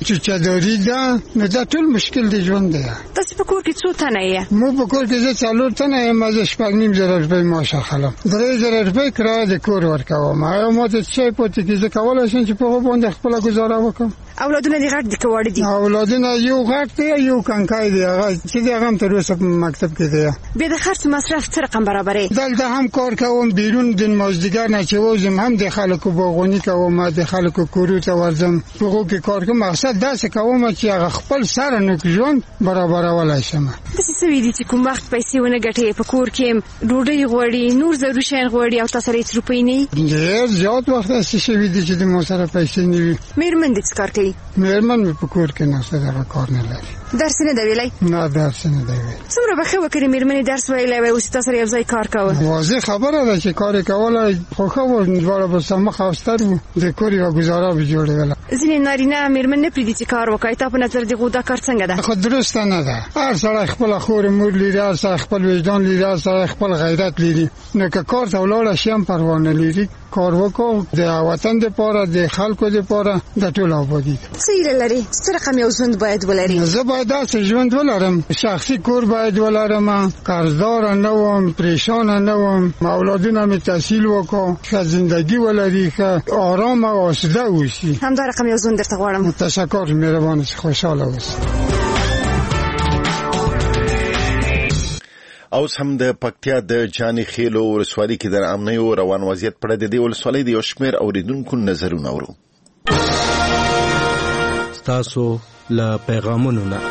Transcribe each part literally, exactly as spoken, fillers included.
چې چادري ده نو دا ټول مشکل دی ژوند دی. تاسو په کور کې څو تنه یې؟ مو په کور کې زه څلور تنه یم. زه شپږ نیم زره روپۍ معاش اخلم. درې زره روپۍ کرایه د کور ورکوم. او ما ته څه پاتې کېږي زه کولی شم چې په هغو باندې خپله ګزاره وکړم. اولادونه دې غټ دي که واړه دي؟ اولادونه یو غټ دی یو کنکای دی هغه چې دی هغه هم تر اوسه په مکتب کې دی. بیا د خرڅ مصرف څه رقم برابرې؟ دلته هم کار کوم بیرون د مازدیګر نه چې وځم هم د خلکو باغوني کوم د خلکو کورو ته ورځم په هغو کې کار کوم. مقصد داسې کوم چې هغه خپل سره نو ژوند برابرولی شم. داسې څه وي دي چې کوم وخت پیسې ونه ګټې په کور کې ډوډۍ غواړي نور ضروري شیان غواړي او تاسو سره هېڅ روپۍ نه وي؟ ډېر زیات وخت داسې شوي دي چې د ما سره پیسې نه وي. مېرمن دې څه کار کوي؟ مېرمن مې په کور کې ناسته ده کار نه لري. درس نه دی ویلی؟ نه درس نه دی ویلی. څومره به ښه وکړې مېرمنې درس ویلی وای اوس تاسو سره یو ځای کار کوه؟ واضح خبره ده چې کار یې کولی خو ښه و دواړه به سره مخ او ستر وو د کور یوه ګزاره به جوړوله. ځینې نارینه مېرمن نه پرېږدي چې کار وکړي. تا په نظر د هغو دا کار څنګه ده؟ خو درسته نه ده. هر سړی خپله خور مور لري هر سړی خپل وجدان لري هر سړی خپل غیرت لري. نو که کار ته ولاړه شي هم پروا نه لري. کار وکړو د وطن دپاره د خلکو دپاره د ټول آبادي. څه هیله لري؟ څه رقم یو ژوند باید ولري؟ زه باید داسې ژوند ولرم شخصي کور باید ولرم قرضداره نه وم پریشانه نه وم اولادونه مې تحصیل وکړو ښه زندګي ولري ښه آرام او آسوده اوسي. همدا رقم یو ژوند درته غواړم. تشکر مهربانه چې خوشحاله اوسئ. اوس هم د پکتیا د جاني خیلو ولسوالۍ کې د امنیو روان وضعیت په اړه د دې ولسوالۍ د یو شمېر اوریدونکو نظرونه اورو. ستاسو له پیغامونو نه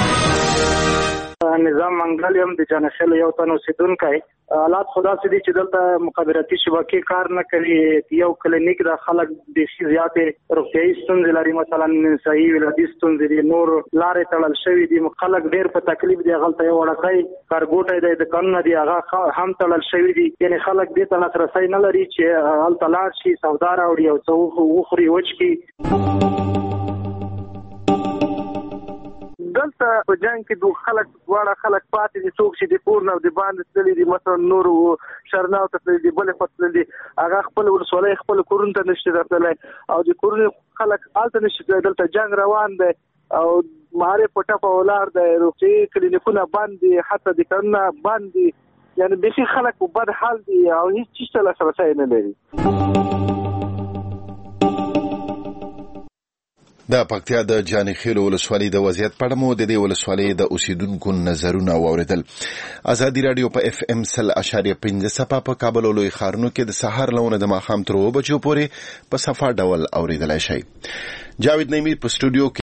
نظام منګل یم د جاني خیلو یو تن اوسېدونکی. حالات خدا سي دي چې دلته مخابراتي شبکې کار نه کوي. یو کلینیک د خلک بیخي زیاتې روغتیایي ستونزې لري مثلا صحي ولادي ستونزې دي نور لارې تړل شوي دي خلک ډېر په تکلیف دي. هغلته یو وړکی کارګوټی دی د کانونه دي هغه هم تړل شوي دي. یعنې خلک دې ته لاسرسی نه لري چې هلته لاړ شي سودا راوړي او څه وخوري وچکي. دلته په جنګ کې دوه خلک دواړه خلک پاتې دي څوک چې د پور نه او د باندې تللي دي مثلا نور شرناو ته تللي دي بلې خوا تللي دي هغه خپل ولسوالۍ خپل کورونو ته نشي راتللی او د کورونو خلک هلته نشي تللی. دلته جنګ روان دی او مهارې په ټپه ولاړ دی روغتیایي کلینیکونه بند دي حتی د کارونه بند دي. یعنې بیخي خلک په بد حال دي او هېڅ چیز ته لاسرسی نه لري. د پکتیا د جاني خیلو ولسوالۍ د وضعیت په اړه مو د دې ولسوالۍ د اوسیدونکو نظرونه واورېدل. ازادي راډیو په اف ام سل اشاریه پنځه څپه په کابل او لوی ښارونو کې د سهار لونه د ماښام تر اوه بجو پورې په صفا ډول اورېدلی شئ. جاوید نعیمي په سټوډیو